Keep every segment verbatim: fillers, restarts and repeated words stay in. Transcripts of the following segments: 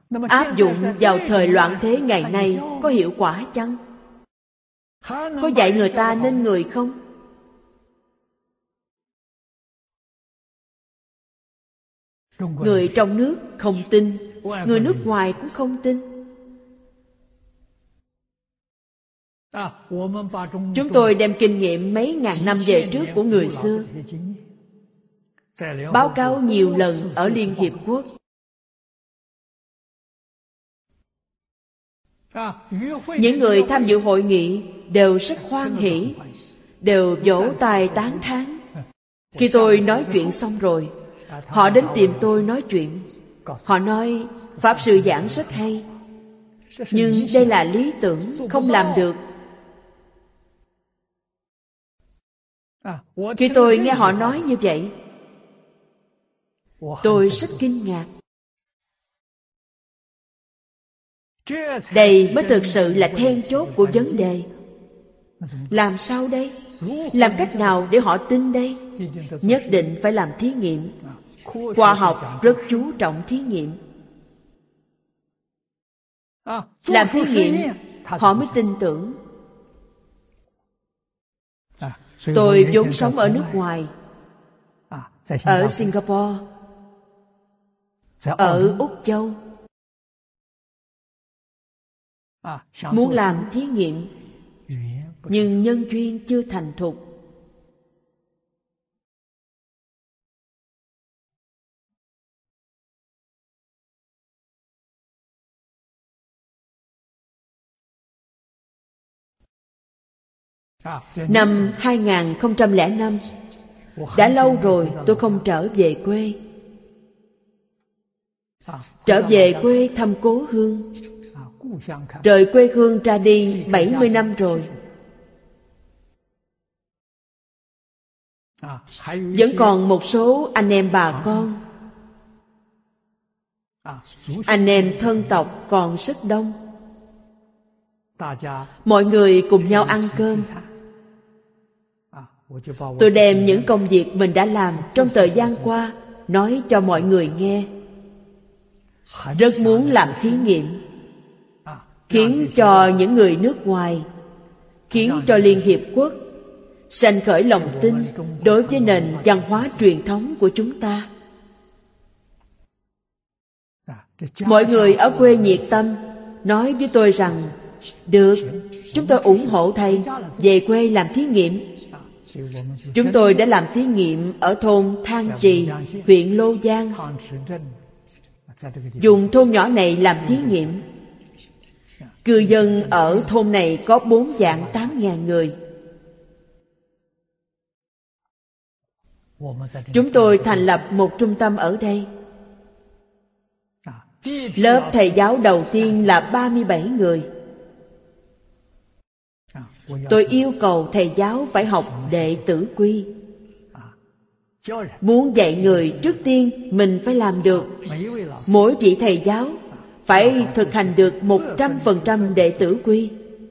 áp dụng vào thời loạn thế ngày nay có hiệu quả chăng? Có dạy người ta nên người không? Người trong nước không tin, người nước ngoài cũng không tin. Chúng tôi đem kinh nghiệm mấy ngàn năm về trước của người xưa báo cáo nhiều lần ở Liên Hiệp Quốc. Những người tham dự hội nghị đều rất hoan hỉ, đều vỗ tay tán thán. Khi tôi nói chuyện xong rồi, họ đến tìm tôi nói chuyện. Họ nói Pháp Sư giảng rất hay, nhưng đây là lý tưởng, không làm được. Khi tôi nghe họ nói như vậy, tôi rất kinh ngạc. Đây mới thực sự là then chốt của vấn đề. Làm sao đây? Làm cách nào để họ tin đây? Nhất định phải làm thí nghiệm. Khoa học rất chú trọng thí nghiệm. Làm thí nghiệm, họ mới tin tưởng. Tôi vốn sống ở nước ngoài, ở Singapore, ở Úc Châu. Muốn làm thí nghiệm, nhưng nhân duyên chưa thành thục. Năm hai nghìn không trăm lẻ năm, đã lâu rồi tôi không trở về quê. Trở về quê thăm cố hương. Rời quê hương ra đi bảy mươi năm rồi. Vẫn còn một số anh em bà con, anh em thân tộc còn rất đông. Mọi người cùng nhau ăn cơm. Tôi đem những công việc mình đã làm trong thời gian qua nói cho mọi người nghe. Rất muốn làm thí nghiệm, khiến cho những người nước ngoài, khiến cho Liên Hiệp Quốc sanh khởi lòng tin đối với nền văn hóa truyền thống của chúng ta. Mọi người ở quê nhiệt tâm nói với tôi rằng được, chúng tôi ủng hộ thầy về quê làm thí nghiệm. Chúng tôi đã làm thí nghiệm ở thôn Thang Trì, huyện Lô Giang. Dùng thôn nhỏ này làm thí nghiệm. Cư dân ở thôn này có bốn vạn tám ngàn người. Chúng tôi thành lập một trung tâm ở đây. Lớp thầy giáo đầu tiên là ba mươi bảy người. Tôi yêu cầu thầy giáo phải học đệ tử quy. Muốn dạy người, trước tiên mình phải làm được. Mỗi vị thầy giáo phải thực hành được một trăm phần trăm đệ tử quy.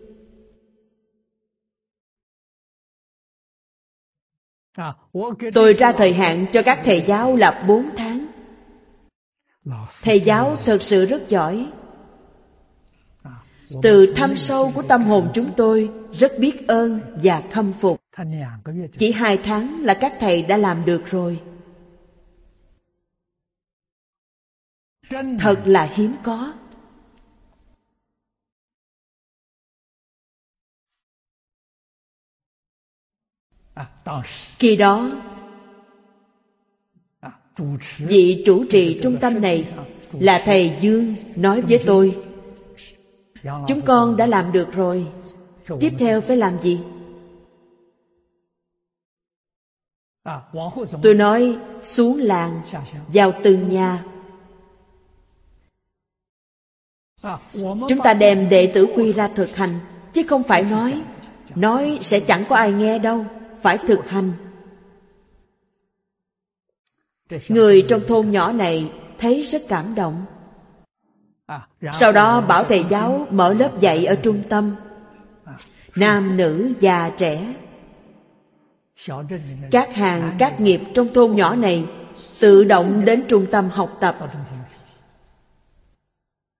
Tôi ra thời hạn cho các thầy giáo là bốn tháng. Thầy giáo thật sự rất giỏi. Từ thâm sâu của tâm hồn chúng tôi rất biết ơn và khâm phục. Chỉ hai tháng là các thầy đã làm được rồi. Thật là hiếm có. Khi đó, vị chủ trì trung tâm này là thầy Dương nói với tôi: chúng con đã làm được rồi, tiếp theo phải làm gì? Tôi nói xuống làng, vào từng nhà. Chúng ta đem đệ tử quy ra thực hành, chứ không phải nói. Nói sẽ chẳng có ai nghe đâu, phải thực hành. Người trong thôn nhỏ này thấy rất cảm động. Sau đó bảo thầy giáo mở lớp dạy ở trung tâm. Nam, nữ, già, trẻ. Các hàng, các nghiệp trong thôn nhỏ này tự động đến trung tâm học tập.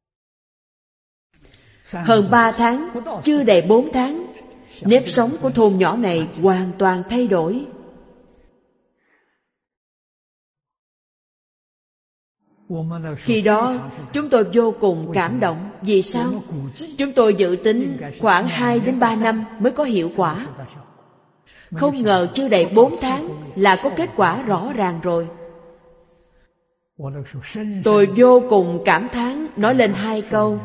Hơn ba tháng, chưa đầy bốn tháng, nếp sống của thôn nhỏ này hoàn toàn thay đổi. Khi đó, chúng tôi vô cùng cảm động. Vì sao? Chúng tôi dự tính khoảng hai đến ba năm mới có hiệu quả. Không ngờ chưa đầy bốn tháng là có kết quả rõ ràng rồi. Tôi vô cùng cảm thán, nói lên hai câu.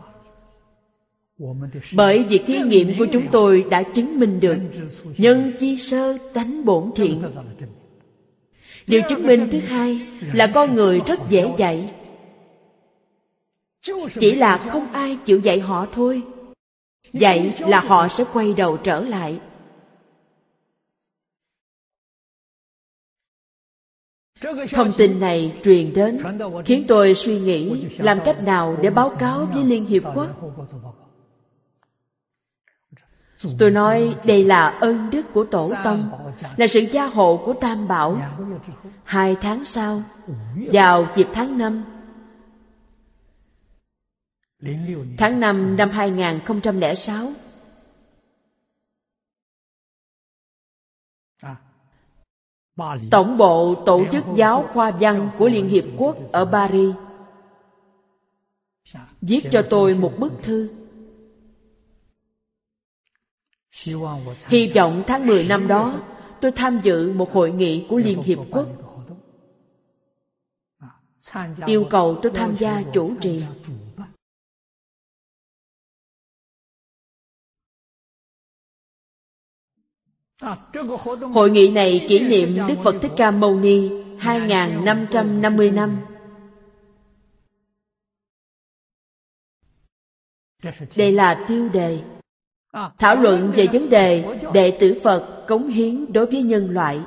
Bởi việc thí nghiệm của chúng tôi đã chứng minh được nhân chi sơ tánh bổn thiện. Điều chứng minh thứ hai là con người rất dễ dạy, chỉ là không ai chịu dạy họ thôi. Dạy là họ sẽ quay đầu trở lại. Thông tin này truyền đến khiến tôi suy nghĩ làm cách nào để báo cáo với Liên Hiệp Quốc. Tôi nói đây là ơn đức của Tổ Tông, là sự gia hộ của Tam Bảo. Hai tháng sau, vào dịp tháng năm, tháng năm năm hai nghìn không trăm lẻ sáu, Tổng bộ Tổ chức Giáo khoa văn của Liên Hiệp Quốc ở Paris viết cho tôi một bức thư. Hy vọng tháng mười năm đó tôi tham dự một hội nghị của Liên Hiệp Quốc, yêu cầu tôi tham gia chủ trì. Hội nghị này kỷ niệm Đức Phật Thích Ca Mâu Ni hai nghìn năm trăm năm mươi năm. Đây là tiêu đề thảo luận về vấn đề đệ tử Phật cống hiến đối với nhân loại.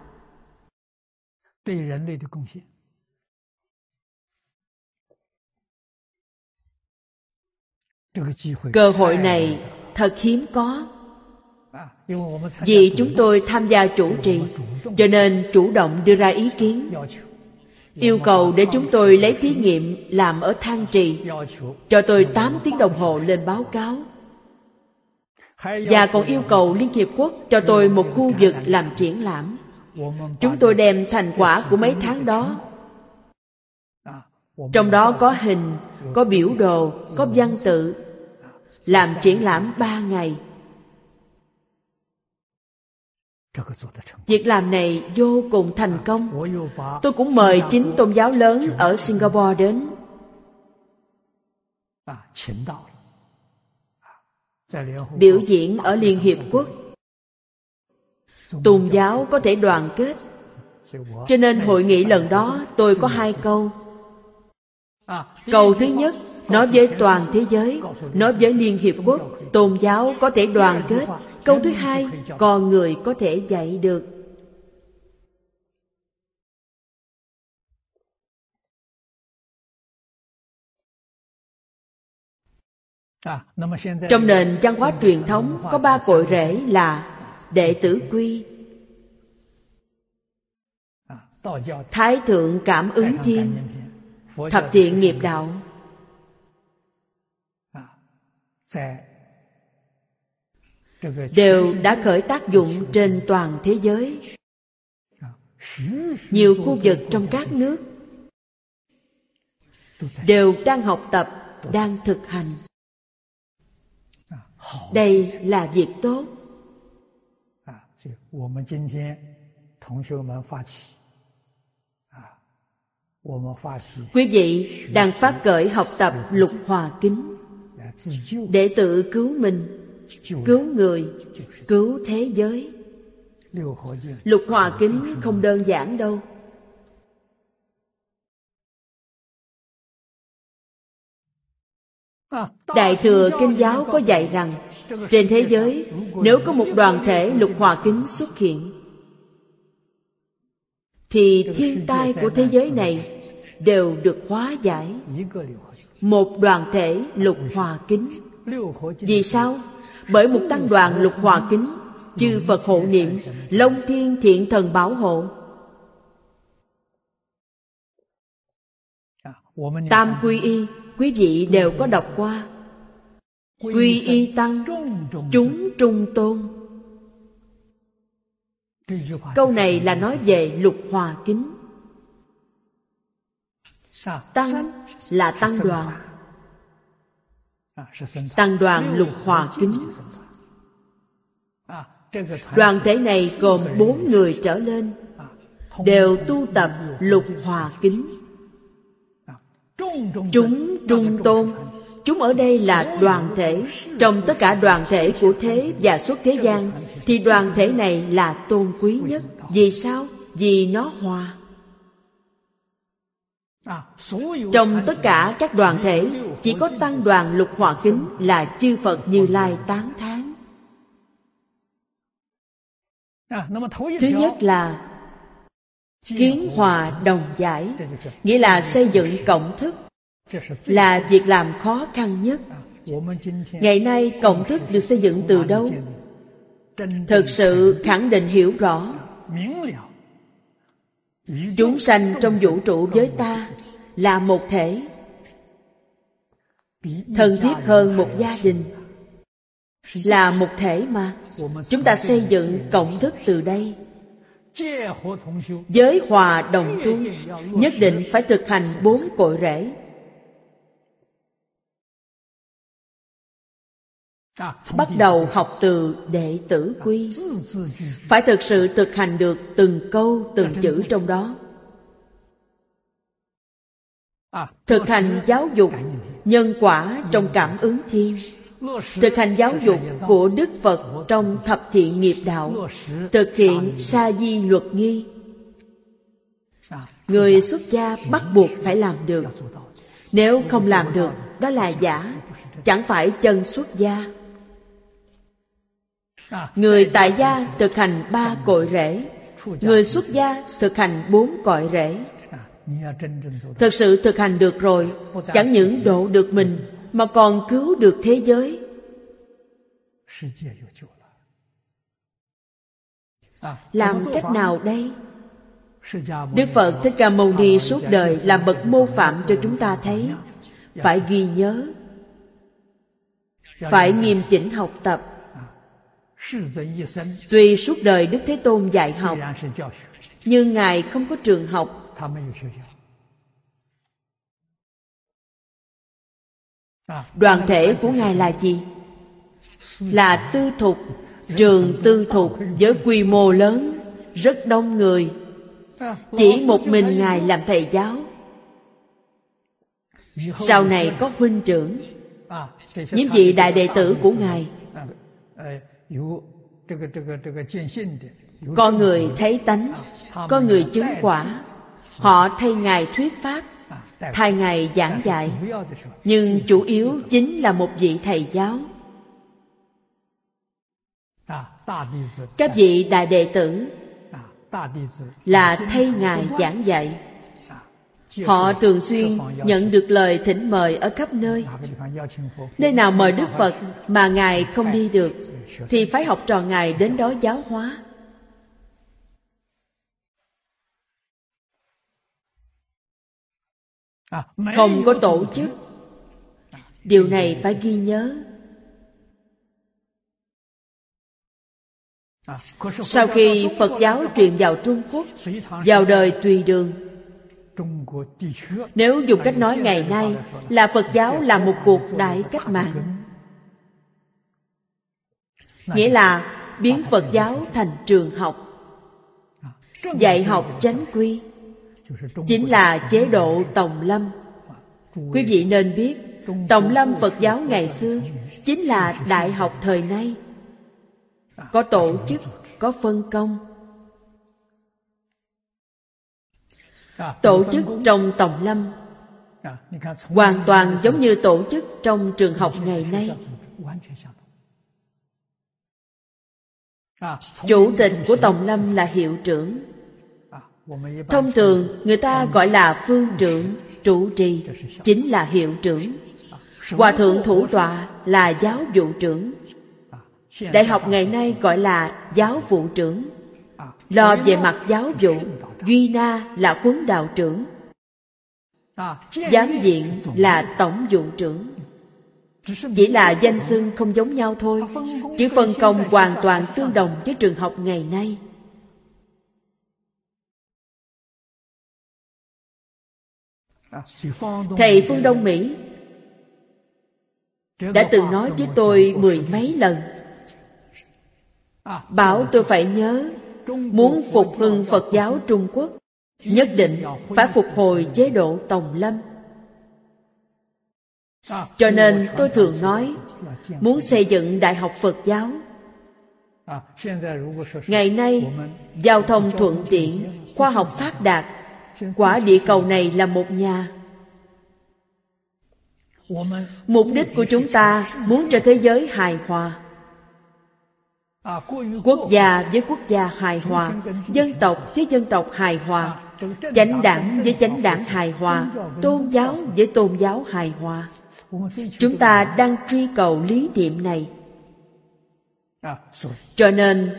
Cơ hội này thật hiếm có. Vì chúng tôi tham gia chủ trì, cho nên chủ động đưa ra ý kiến, yêu cầu để chúng tôi lấy thí nghiệm làm ở Thang Trì, cho tôi tám tiếng đồng hồ lên báo cáo. Và còn yêu cầu Liên Hiệp Quốc cho tôi một khu vực làm triển lãm. Chúng tôi đem thành quả của mấy tháng đó, trong đó có hình, có biểu đồ, có văn tự, làm triển lãm ba ngày. Việc làm này vô cùng thành công. Tôi cũng mời chính tôn giáo lớn ở Singapore đến. Biểu diễn ở Liên Hiệp Quốc. Tôn giáo có thể đoàn kết. Cho nên hội nghị lần đó tôi có hai câu. Câu thứ nhất, nói với toàn thế giới, nói với Liên Hiệp Quốc, tôn giáo có thể đoàn kết. Câu thứ hai, con người có thể dạy được. Trong nền văn hóa truyền thống có ba cội rễ là đệ tử quy, Thái thượng cảm ứng thiên, thập thiện nghiệp đạo. Đều đã khởi tác dụng trên toàn thế giới. Nhiều khu vực trong các nước đều đang học tập, đang thực hành. Đây là việc tốt. Quý vị đang phát khởi học tập Lục Hòa Kính để tự cứu mình, cứu người, cứu thế giới. Lục Hòa Kính không đơn giản đâu. Đại thừa Kinh giáo có dạy rằng trên thế giới nếu có một đoàn thể Lục Hòa Kính xuất hiện thì thiên tai của thế giới này đều được hóa giải. Một đoàn thể Lục Hòa Kính. Vì sao? Bởi một tăng đoàn Lục Hòa Kính, chư Phật hộ niệm, Long Thiên Thiện Thần bảo hộ. Tam Quy Y quý vị đều có đọc qua. quy y tăng, chúng trung tôn. Câu này là nói về Lục Hòa Kính. Tăng là tăng đoàn, tăng đoàn Lục Hòa Kính. Đoàn thể này gồm bốn người trở lên, đều tu tập Lục Hòa Kính. Chúng trung tôn. Chúng ở đây là đoàn thể. Trong tất cả đoàn thể của thế và xuất thế gian thì đoàn thể này là tôn quý nhất. Vì sao? Vì nó hòa. Trong tất cả các đoàn thể, chỉ có tăng đoàn Lục Hòa Kính là chư Phật Như Lai tán thán. Thứ nhất là kiến hòa đồng giải, nghĩa là xây dựng cộng thức, là việc làm khó khăn nhất. Ngày nay cộng thức được xây dựng từ đâu? Thực sự khẳng định hiểu rõ, chúng sanh trong vũ trụ với ta là một thể, thân thiết hơn một gia đình, là một thể mà. Chúng ta xây dựng cộng thức từ đây. Giới hòa đồng tu, nhất định phải thực hành bốn cội rễ. Bắt đầu học từ đệ tử quy, phải thực sự thực hành được từng câu từng chữ trong đó. Thực hành giáo dục nhân quả trong cảm ứng thiên, thực hành giáo dục của Đức Phật trong thập thiện nghiệp đạo, thực hiện sa di luật nghi. Người xuất gia bắt buộc phải làm được. Nếu không làm được, đó là giả, chẳng phải chân xuất gia. Người tại gia thực hành ba cội rễ, người xuất gia thực hành bốn cội rễ. Thực sự thực hành được rồi, chẳng những độ được mình mà còn cứu được thế giới. Làm cách nào đây? Đức Phật Thích Ca Mâu Ni suốt đời làm bậc mô phạm cho chúng ta thấy. Phải ghi nhớ, phải nghiêm chỉnh học tập. Tuy suốt đời Đức Thế Tôn dạy học, nhưng Ngài không có trường học. Đoàn thể của Ngài là gì? Là tư thục, trường tư thục với quy mô lớn, rất đông người. Chỉ một mình Ngài làm thầy giáo. Sau này có huynh trưởng, những vị đại đệ tử của Ngài. Có người thấy tánh, có người chứng quả. Họ thay Ngài thuyết pháp, thay Ngài giảng dạy. Nhưng chủ yếu chính là một vị thầy giáo. Các vị đại đệ tử là thay Ngài giảng dạy. Họ thường xuyên nhận được lời thỉnh mời ở khắp nơi. Nơi nào mời Đức Phật mà Ngài không đi được, thì phải học trò Ngài đến đó giáo hóa. Không có tổ chức. Điều này phải ghi nhớ. Sau khi Phật giáo truyền vào Trung Quốc, vào đời Tùy Đường, nếu dùng cách nói ngày nay là Phật giáo là một cuộc đại cách mạng, nghĩa là biến Phật giáo thành trường học, dạy học chánh quy, chính là chế độ Tòng Lâm. Quý vị nên biết, Tòng Lâm Phật giáo ngày xưa chính là đại học thời nay. Có tổ chức, có phân công. Tổ chức trong Tòng Lâm hoàn toàn giống như tổ chức trong trường học ngày nay. Chủ tịch của Tòng Lâm là hiệu trưởng. Thông thường người ta gọi là phương trưởng, trụ trì, chính là hiệu trưởng. Hòa thượng thủ tọa là giáo vụ trưởng. Đại học ngày nay gọi là giáo vụ trưởng. Lo về mặt giáo vụ, Duy Na là huấn đạo trưởng. Giám viện là tổng vụ trưởng. Chỉ là danh xưng không giống nhau thôi, chứ phân công hoàn toàn tương đồng với trường học ngày nay. Thầy phương Đông Mỹ đã từng nói với tôi mười mấy lần, bảo tôi phải nhớ, muốn phục hưng Phật giáo Trung Quốc, nhất định phải phục hồi chế độ Tòng Lâm. Cho nên tôi thường nói, muốn xây dựng Đại học Phật giáo. Ngày nay, giao thông thuận tiện, khoa học phát đạt, quả địa cầu này là một nhà. Mục đích của chúng ta muốn cho thế giới hài hòa. Quốc gia với quốc gia hài hòa, dân tộc với dân tộc hài hòa, chánh đảng với chánh đảng hài hòa, tôn giáo với tôn giáo hài hòa. Chúng ta đang truy cầu lý niệm này. Cho nên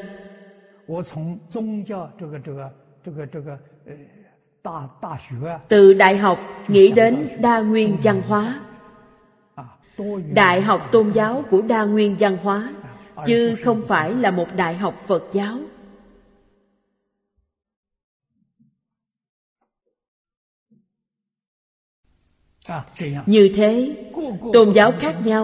từ đại học nghĩ đến đa nguyên văn hóa, đại học tôn giáo của đa nguyên văn hóa, chứ không phải là một đại học Phật giáo. Như thế, tôn giáo khác nhau,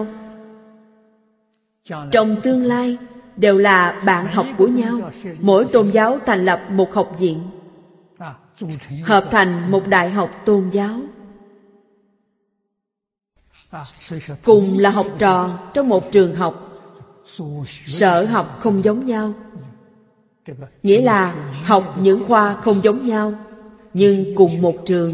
trong tương lai đều là bạn học của nhau. Mỗi tôn giáo thành lập một học viện, hợp thành một đại học tôn giáo, cùng là học trò trong một trường học. Sở học không giống nhau, nghĩa là học những khoa không giống nhau, nhưng cùng một trường.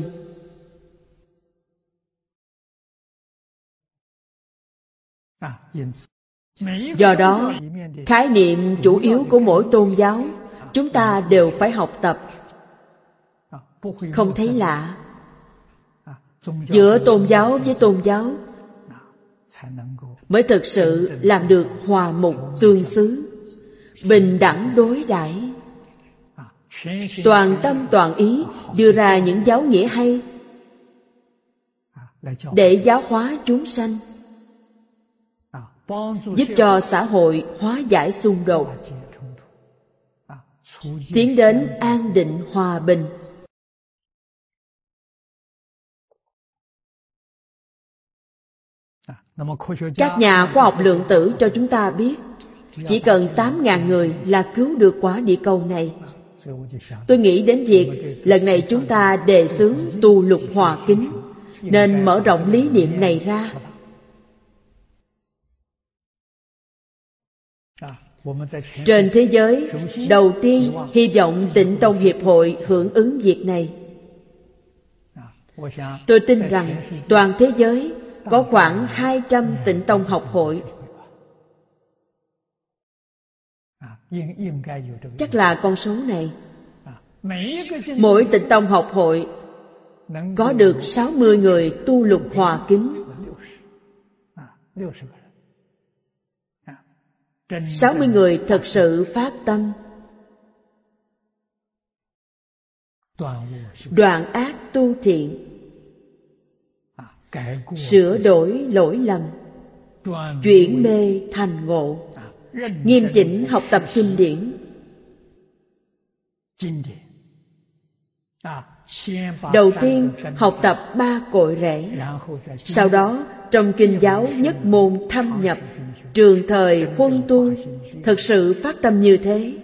Do đó, khái niệm chủ yếu của mỗi tôn giáo chúng ta đều phải học tập. Không thấy lạ. Giữa tôn giáo với tôn giáo mới thực sự làm được hòa mục tương xứ, bình đẳng đối đãi, toàn tâm toàn ý đưa ra những giáo nghĩa hay để giáo hóa chúng sanh, giúp cho xã hội hóa giải xung đột, tiến đến an định hòa bình. Các nhà khoa học lượng tử cho chúng ta biết, chỉ cần tám ngàn người là cứu được quả địa cầu này. Tôi nghĩ đến việc lần này chúng ta đề xướng tu lục hòa kính, nên mở rộng lý niệm này ra. Trên thế giới, đầu tiên hy vọng Tịnh Tông Hiệp hội hưởng ứng việc này. Tôi tin rằng toàn thế giới có khoảng hai trăm Tịnh Tông học hội. Chắc là con số này. Mỗi Tịnh Tông học hội có được sáu mươi người tu lục hòa kính. sáu mươi người thật sự phát tâm đoạn ác tu thiện, sửa đổi lỗi lầm, chuyển mê thành ngộ, nghiêm chỉnh học tập kinh điển. Đầu tiên học tập ba cội rễ, sau đó trong kinh giáo nhất môn thâm nhập, trường thời huân tu, thực sự phát tâm như thế.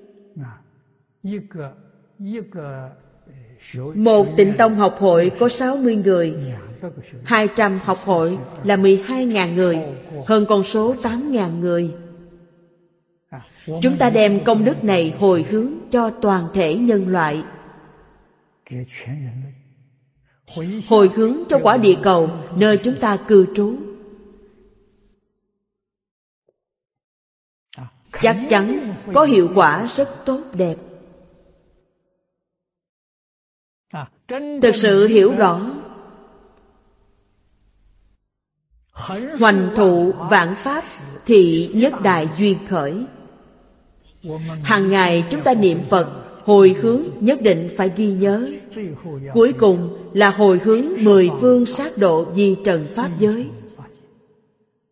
Một Tịnh Tông học hội có sáu mươi người, hai trăm học hội là mười hai nghìn người, hơn con số tám nghìn người. Chúng ta đem công đức này hồi hướng cho toàn thể nhân loại, hồi hướng cho quả địa cầu nơi chúng ta cư trú. Chắc chắn có hiệu quả rất tốt đẹp. Thực sự hiểu rõ, hoành thụ vạn pháp thì nhất đại duyên khởi. Hàng ngày chúng ta niệm Phật, hồi hướng nhất định phải ghi nhớ. Cuối cùng là hồi hướng mười phương sát độ di trần pháp giới.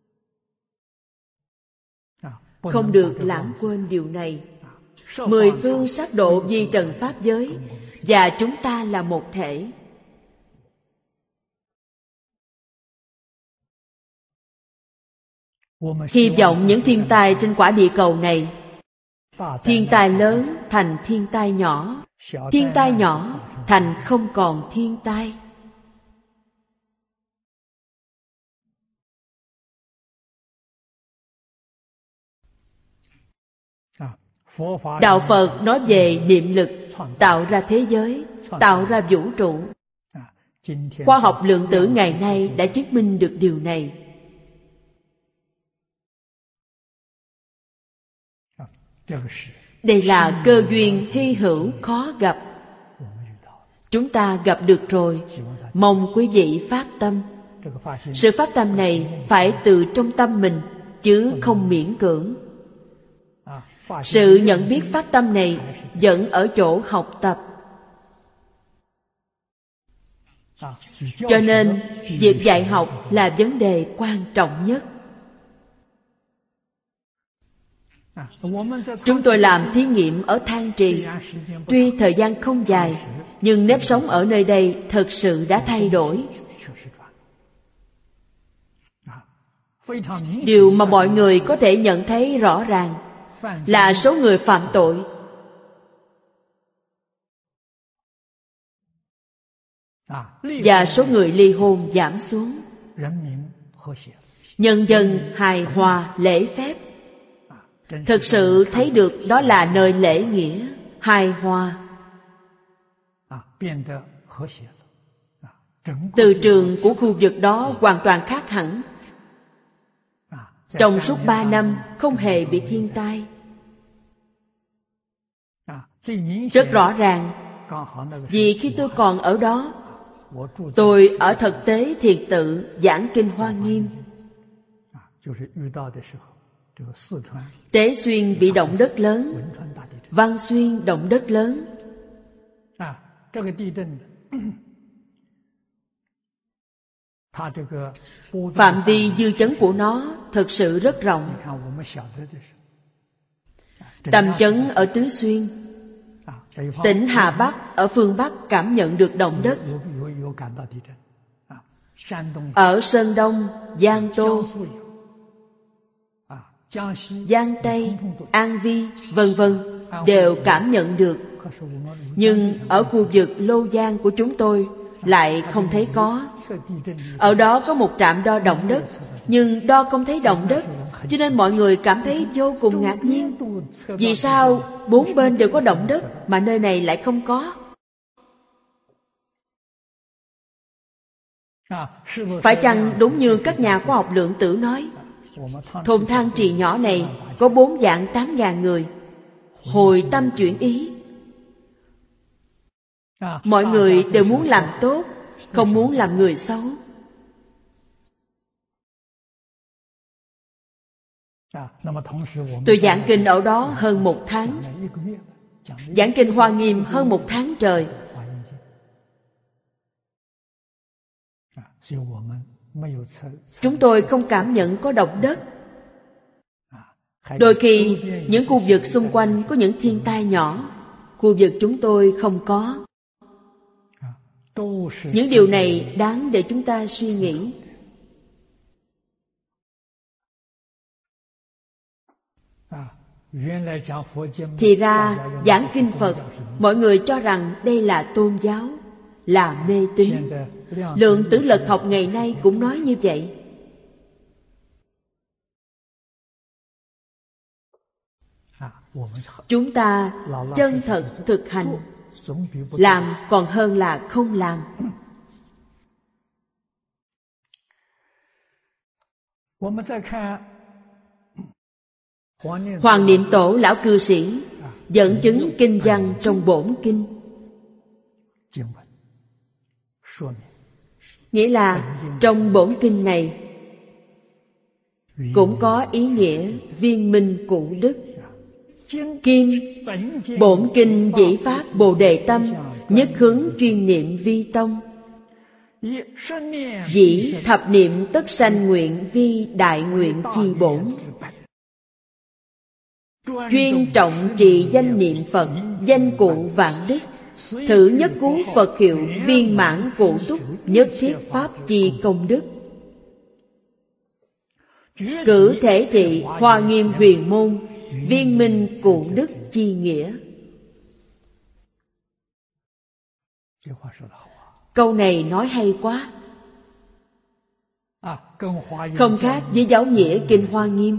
không được lãng quên điều này. Mười phương sát độ di trần pháp giới, và chúng ta là một thể. Hy vọng những thiên tai trên quả địa cầu này, thiên tai lớn thành thiên tai nhỏ, thiên tai nhỏ thành không còn thiên tai. Đạo Phật nói về niệm lực tạo ra thế giới, tạo ra vũ trụ. Khoa học lượng tử ngày nay đã chứng minh được điều này. Đây là cơ duyên hy hữu khó gặp. Chúng ta gặp được rồi. Mong quý vị phát tâm. Sự phát tâm này phải từ trong tâm mình, chứ không miễn cưỡng. Sự nhận biết phát tâm này vẫn ở chỗ học tập. Cho nên việc dạy học là vấn đề quan trọng nhất. Chúng tôi làm thí nghiệm ở Thang Trì. Tuy thời gian không dài, nhưng nếp sống ở nơi đây thật sự đã thay đổi. Điều mà mọi người có thể nhận thấy rõ ràng là số người phạm tội và số người ly hôn giảm xuống. Nhân dân hài hòa lễ phép. Thực sự thấy được đó là nơi lễ nghĩa, hài hòa. Từ trường của khu vực đó hoàn toàn khác hẳn. Trong suốt ba năm không hề bị thiên tai. Rất rõ ràng, vì khi tôi còn ở đó, tôi ở thực tế thiền tự giảng kinh Hoa Nghiêm. Tế Xuyên bị động đất lớn, Văn Xuyên động đất lớn. Phạm vi dư chấn của nó thực sự rất rộng. Tầm chấn ở Tứ Xuyên, tỉnh Hà Bắc ở phương Bắc cảm nhận được động đất. Ở Sơn Đông, Giang Tô, Giang Tây, An Vi, vân vân đều cảm nhận được. Nhưng ở khu vực Lô Giang của chúng tôi lại không thấy có. Ở đó có một trạm đo động đất, nhưng đo không thấy động đất, cho nên mọi người cảm thấy vô cùng ngạc nhiên. Vì sao bốn bên đều có động đất mà nơi này lại không có? Phải chăng đúng như các nhà khoa học lượng tử nói, thôn Thang Trì nhỏ này có bốn vạn tám ngàn người hồi tâm chuyển ý. Mọi người đều muốn làm tốt, không muốn làm người xấu. Tôi giảng kinh ở đó hơn một tháng, giảng kinh Hoa Nghiêm hơn một tháng trời. Chúng tôi không cảm nhận có động đất. Đôi khi những khu vực xung quanh có những thiên tai nhỏ, khu vực chúng tôi không có. Những điều này đáng để chúng ta suy nghĩ. Thì ra giảng kinh Phật, mọi người cho rằng đây là tôn giáo, là mê tín. Lượng tử lực học ngày nay cũng nói như vậy. Chúng ta chân thật thực hành, làm còn hơn là không làm. Hoàng Niệm Tổ lão cư sĩ dẫn chứng kinh văn trong bổn kinh, nghĩa là trong bổn kinh này cũng có ý nghĩa viên minh cụ đức. Kim bổn kinh dĩ phát bồ đề tâm, nhất hướng chuyên niệm vi tông. Dĩ thập niệm tất sanh nguyện vi đại nguyện chi bổn. chuyên trọng trì danh niệm Phật, danh cụ vạn đức, thử nhất cú Phật hiệu, viên mãn cụ túc, nhất thiết pháp chi công đức. Cử thể thị Hoa Nghiêm huyền môn, viên minh cụ đức chi nghĩa. Câu này nói hay quá. Không khác với giáo nghĩa Kinh Hoa Nghiêm.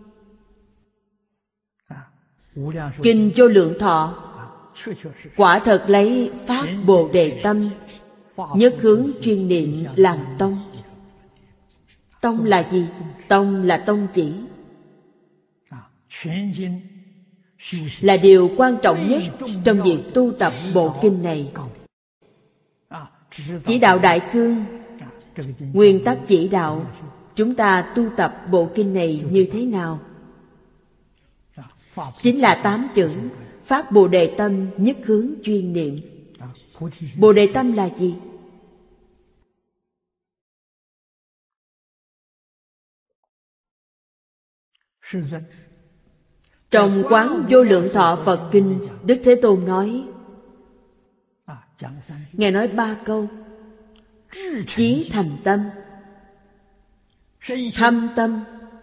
Kinh Vô Lượng Thọ quả thật lấy phát Bồ Đề tâm, nhất hướng chuyên niệm làm tông. Tông là gì? Tông là tông chỉ, là điều quan trọng nhất trong việc tu tập bộ kinh này. Chỉ đạo đại cương, nguyên tắc chỉ đạo chúng ta tu tập bộ kinh này như thế nào? Chính là tám chữ phát Bồ Đề tâm, nhất hướng chuyên niệm. Bồ Đề tâm là gì? Trong Quán Vô Lượng Thọ Phật Kinh, Đức Thế Tôn nói, Ngài nói ba câu: chí thành tâm, thâm tâm,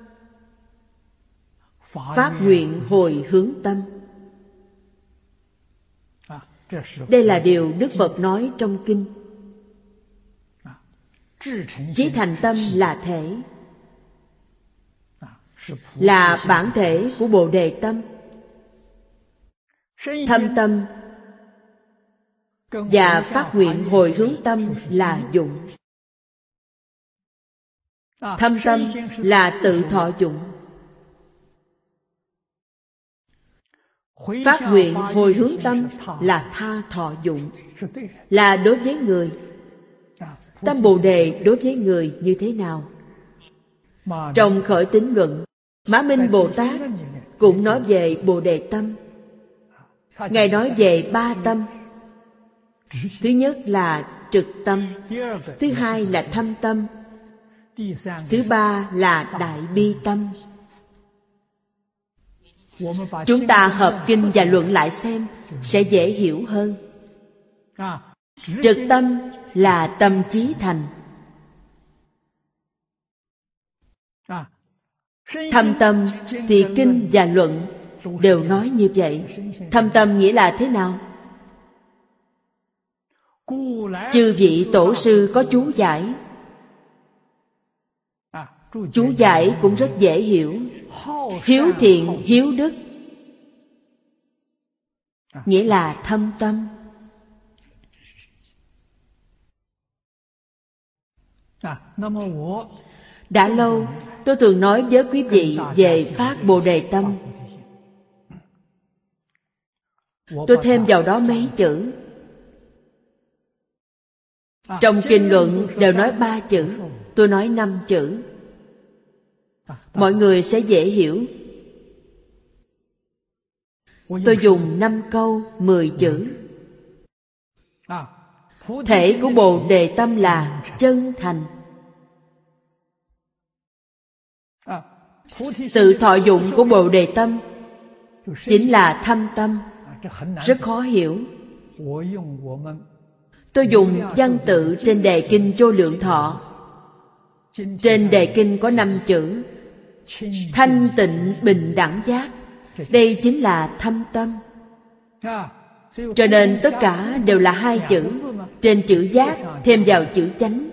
phát nguyện hồi hướng tâm. Đây là điều Đức Phật nói trong kinh. Chí thành tâm là thể, là bản thể của Bồ Đề tâm. Thâm tâm và phát nguyện hồi hướng tâm là dụng. Thâm tâm là tự thọ dụng. Phát nguyện hồi hướng tâm là tha thọ dụng, là đối với người. Tâm Bồ Đề đối với người như thế nào? Trong Khởi Tín Luận, Mã Minh Bồ Tát cũng nói về Bồ Đề tâm. Ngài nói về ba tâm. Thứ nhất là trực tâm, thứ hai là thâm tâm, thứ ba là đại bi tâm. Chúng ta hợp kinh và luận lại xem sẽ dễ hiểu hơn. Trực tâm là tâm chí thành. Thâm tâm thì kinh và luận đều nói như vậy. Thâm tâm nghĩa là thế nào? Chư vị tổ sư có chú giải. Chú giải cũng rất dễ hiểu. Hiếu thiện, hiếu đức nghĩa là thâm tâm. Đã lâu tôi thường nói với quý vị về phát Bồ Đề tâm. Tôi thêm vào đó mấy chữ. Trong kinh luận đều nói ba chữ, tôi nói năm chữ. Mọi người sẽ dễ hiểu. Tôi dùng năm câu, mười chữ. Thể của Bồ Đề tâm là chân thành. Tự thọ dụng của Bồ Đề tâm chính là thâm tâm. Rất khó hiểu. Tôi dùng văn tự trên đề kinh Vô Lượng Thọ. Trên đề kinh có năm chữ: thanh tịnh bình đẳng giác. Đây chính là thâm tâm. Cho nên tất cả đều là hai chữ. Trên chữ giác thêm vào chữ chánh.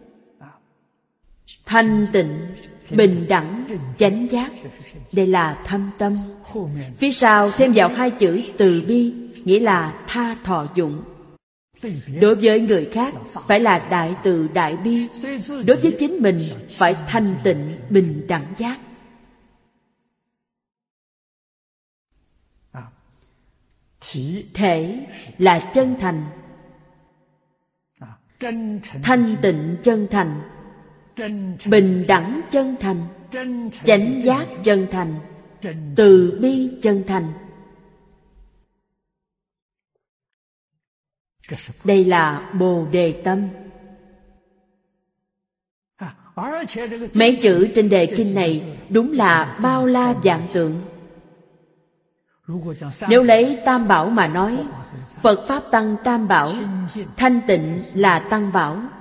Thanh tịnh bình đẳng chánh giác, đây là thâm tâm. Phía sau thêm vào hai chữ từ bi, nghĩa là tha thọ dụng. Đối với người khác phải là đại từ đại bi. Đối với chính mình phải thanh tịnh bình đẳng giác. Thể là chân thành, thanh tịnh chân thành, bình đẳng chân thành, chánh giác chân thành, từ bi chân thành. Đây là Bồ Đề tâm. Mấy chữ trên đề kinh này đúng là bao la vạn tượng. Nếu lấy Tam Bảo mà nói, Phật Pháp Tăng Tam Bảo, thanh tịnh là Tăng Bảo,